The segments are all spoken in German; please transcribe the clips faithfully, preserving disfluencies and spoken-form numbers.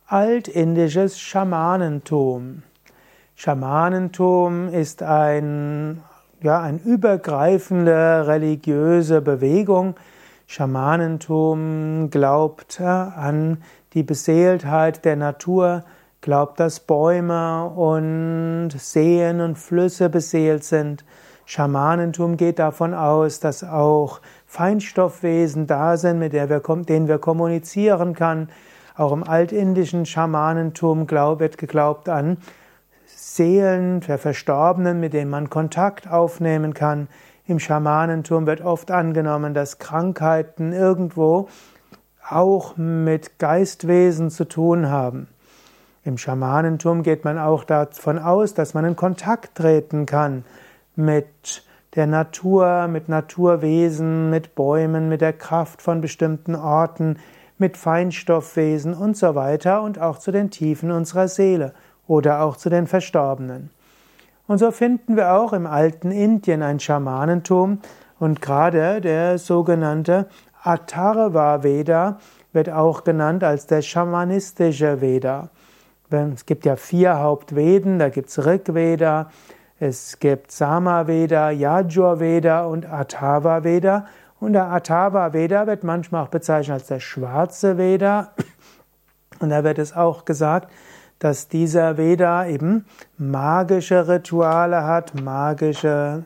Altindisches Schamanentum. Schamanentum ist ein, ja, eine übergreifende religiöse Bewegung. Schamanentum glaubt an die Beseeltheit der Natur, glaubt, dass Bäume und Seen und Flüsse beseelt sind. Schamanentum geht davon aus, dass auch Feinstoffwesen da sind, mit denen wir kommunizieren können. Auch im altindischen Schamanentum wird geglaubt an Seelen der Verstorbenen, mit denen man Kontakt aufnehmen kann. Im Schamanentum wird oft angenommen, dass Krankheiten irgendwo auch mit Geistwesen zu tun haben. Im Schamanentum geht man auch davon aus, dass man in Kontakt treten kann mit der Natur, mit Naturwesen, mit Bäumen, mit der Kraft von bestimmten Orten, mit Feinstoffwesen und so weiter und auch zu den Tiefen unserer Seele oder auch zu den Verstorbenen. Und so finden wir auch im alten Indien ein Schamanentum und gerade der sogenannte Atharva Veda wird auch genannt als der schamanistische Veda. Es gibt ja vier Hauptveden, da gibt es Rig Veda, es gibt Sama Veda, Yajur Veda und Atharva Veda. Und der Atharva Veda wird manchmal auch bezeichnet als der schwarze Veda. Und da wird es auch gesagt, dass dieser Veda eben magische Rituale hat, magische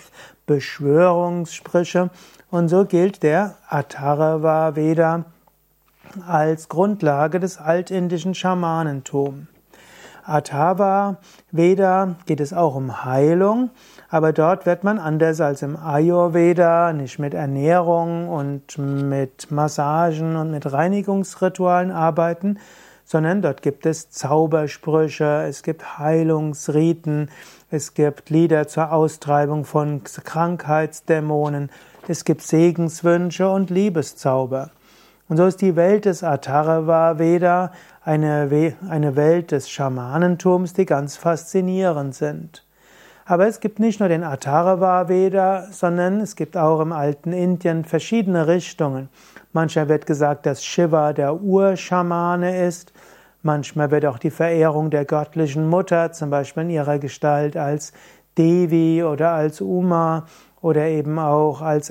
Beschwörungssprüche. Und so gilt der Atharva Veda als Grundlage des altindischen Schamanentums. Atharva Veda geht es auch um Heilung, aber dort wird man anders als im Ayurveda nicht mit Ernährung und mit Massagen und mit Reinigungsritualen arbeiten, sondern dort gibt es Zaubersprüche, es gibt Heilungsriten, es gibt Lieder zur Austreibung von Krankheitsdämonen, es gibt Segenswünsche und Liebeszauber. Und so ist die Welt des Atharva Veda eine, eine Welt des Schamanentums, die ganz faszinierend sind. Aber es gibt nicht nur den Atharva Veda, sondern es gibt auch im alten Indien verschiedene Richtungen. Manchmal wird gesagt, dass Shiva der Urschamane ist. Manchmal wird auch die Verehrung der göttlichen Mutter, zum Beispiel in ihrer Gestalt als Devi oder als Uma oder eben auch als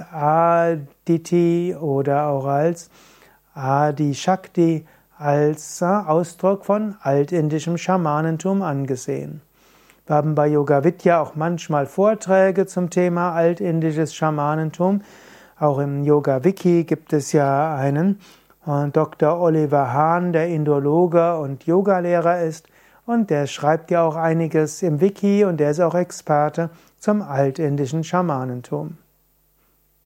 Aditi oder auch als Adi Shakti, als Ausdruck von altindischem Schamanentum angesehen. Wir haben bei Yoga Vidya auch manchmal Vorträge zum Thema altindisches Schamanentum. Auch im Yoga Wiki gibt es ja einen Doktor Oliver Hahn, der Indologe und Yogalehrer ist. Und der schreibt ja auch einiges im Wiki und der ist auch Experte zum altindischen Schamanentum.